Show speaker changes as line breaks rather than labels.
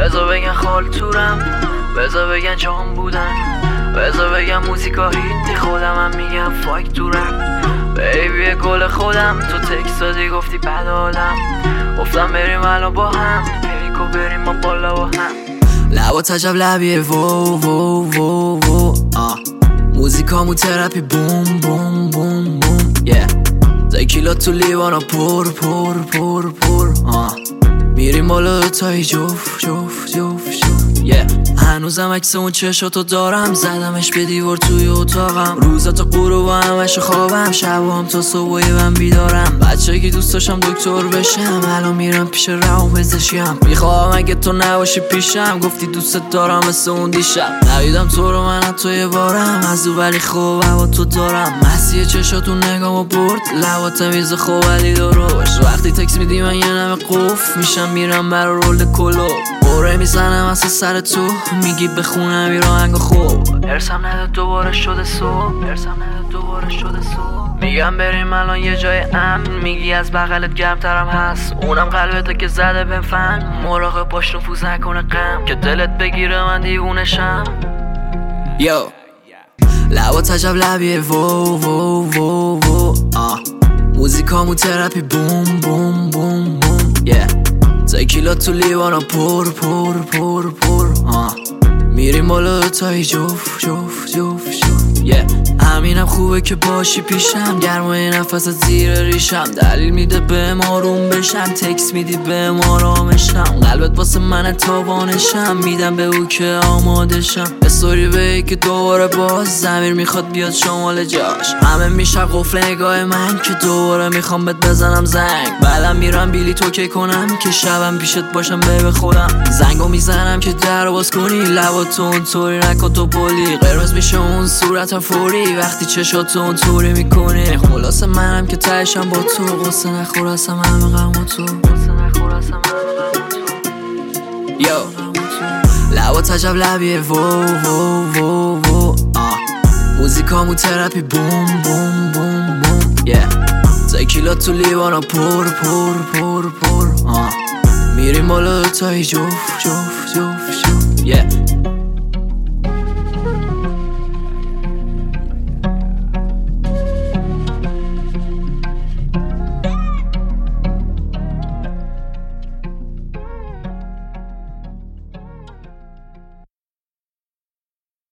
بذار بگن خالتورم، بذار بگن جام بودن، بذار بگن موزیکا هیتی، خودم هم میگم فاکتورم. بیبی گل خودم تو تکست دادی گفتی بد حالم، گفتم بریم الان با هم پیکو بریم ما بالا با هم. لبات عجب لبیه وو وو وو وو موزیکامو ترپی بوم بوم بوم بوم تکیلا تو لیوانا پر پر پر پر میریم بالا دوتایی جوف جوف جوف جوف هنوزم عکس اون چشاتو دارم، زدمش به دیوار توی اتاقم. روزا تا غروب همش خوابم، شبام تا صبح من بیدارم. بچگی دوست داشتم دکتر بشم، الان میرم پیش روانپزشکم. میخوام اگه تو نباشی پیشم، گفتی دوست دارم مثل اون دیشب. ندیدم تو رو من تو یه بارم، از او ولی خوب هوا تو دارم. مسیح چشاتو نگامو برد، لبات میز خوب ولی درشت. وقتی تکس میدی من یه نمه قفل میشم، میرم برا رول کلو. بره میزنم اصلا سر تو، میگی بخونم این راهنگو خوب. ارسم نده دوباره شده صبح، ارسم نده دوباره شده صبح. میگم بریم الان یه جای امن، میگی از بغلت گرمترم هست. اونم قلبته که زده بهم فن، مراقب باش نفوذ نکنه غم، که دلت بگیره من دیوونشم. یو لبات عجب لبیه وو وو وو وو موزیکامو ترپی بوم بوم بوم بوم تکیلا تو لیوانا پر پر پر پر میریم بالا دوتایی جوف جوف جوف جوف همینم خوبه که باشی پیشم، گرمای نفست زیر ریشم. دلیل میده بهم آروم بشم، تکس میدی بهم آرامشم. قلبت واسه من تابانشم، میدم به او که آمادشم. استوری به که دوباره باز زمیر میخواد بیاد شمال جاش. همه میشه قفل نگاه من که دوباره میخوام بهت بزنم زنگ. بعدم میرم بیلی توکی کنم که شبم پیشت باشم به خودم. زنگو میزنم که در باز کنی، لباتو اونطوری نکن تو پلی. قرمز میشه اون صورتم فوری وقتی چشاتو اونطوری میکنی. خلاصه منم که تهشم با تو، قصه نخورستم همه غم و تو. یو لبات عجب لبیه وو وو وو وو موزیکامو ترپی بوم بوم بوم بوم تکیلا تو لیوانا پر پر پر پر میریم بالا دوتایی جوف جوف جوف جوف